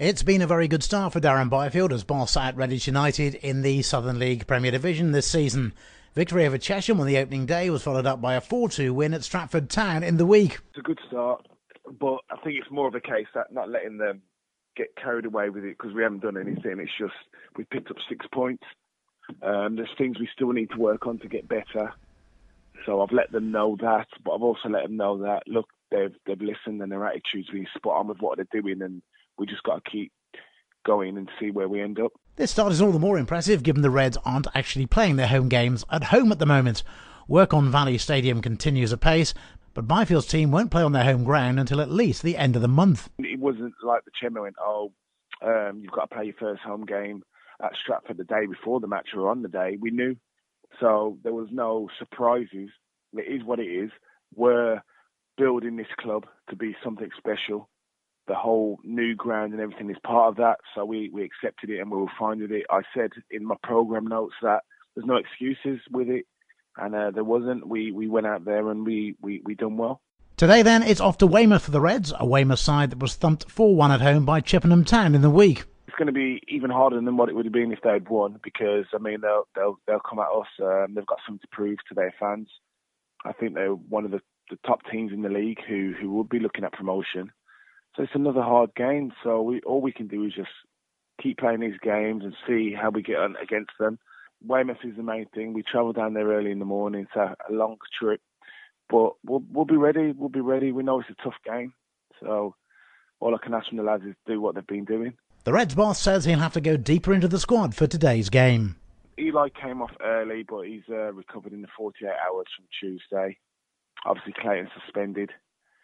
It's been a very good start for Darren Byfield as boss at Redditch United in the Southern League Premier Division this season. Victory over Chesham on the opening day was followed up by a 4-2 win at Stratford Town in the week. It's a good start, but I think it's more of a case that not letting them get carried away with it because we haven't done anything. It's just we picked up 6 points. There's things we still need to work on to get better. So I've let them know that, but I've also let them know that, look, they've listened and their attitude's really spot on with what they're doing, and we just got to keep going and see where we end up. This start is all the more impressive given the Reds aren't actually playing their home games at home at the moment. Work on Valley Stadium continues apace, but Byfield's team won't play on their home ground until at least the end of the month. It wasn't like the chairman went, you've got to play your first home game at Stratford the day before the match or on the day. We knew. So there was no surprises. It is what it is. We're building this club to be something special. The whole new ground and everything is part of that. So we accepted it and we were fine with it. I said in my programme notes that there's no excuses with it. And there wasn't. We went out there and we done well. Today then, it's off to Weymouth for the Reds, a Weymouth side that was thumped 4-1 at home by Chippenham Town in the week. It's going to be even harder than what it would have been if they'd won because, I mean, they'll come at us. They've got something to prove to their fans. I think they're one of the top teams in the league who would be looking at promotion. So it's another hard game. So all we can do is just keep playing these games and see how we get on against them. Weymouth is the main thing. We travel down there early in the morning. It's a long trip. But we'll be ready. We'll be ready. We know it's a tough game. So all I can ask from the lads is do what they've been doing. The Reds boss says he'll have to go deeper into the squad for today's game. Eli came off early, but he's recovered in the 48 hours from Tuesday. Obviously, Clayton's suspended.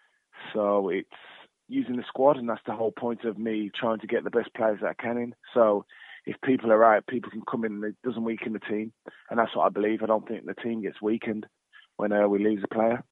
So it's using the squad, and that's the whole point of me trying to get the best players that I can in. So if people are out, people can come in and it doesn't weaken the team. And that's what I believe. I don't think the team gets weakened when we lose a player.